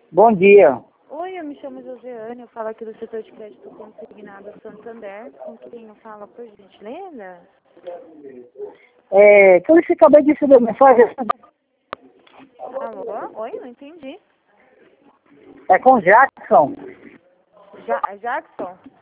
Bom dia. Oi, eu me chamo Josiane, eu falo aqui do setor de crédito consignado Santander. Com quem eu falo, por gentileza? Que eu acabei de receber mensagem. Alô? Oi, não entendi. É com Jackson. Jackson?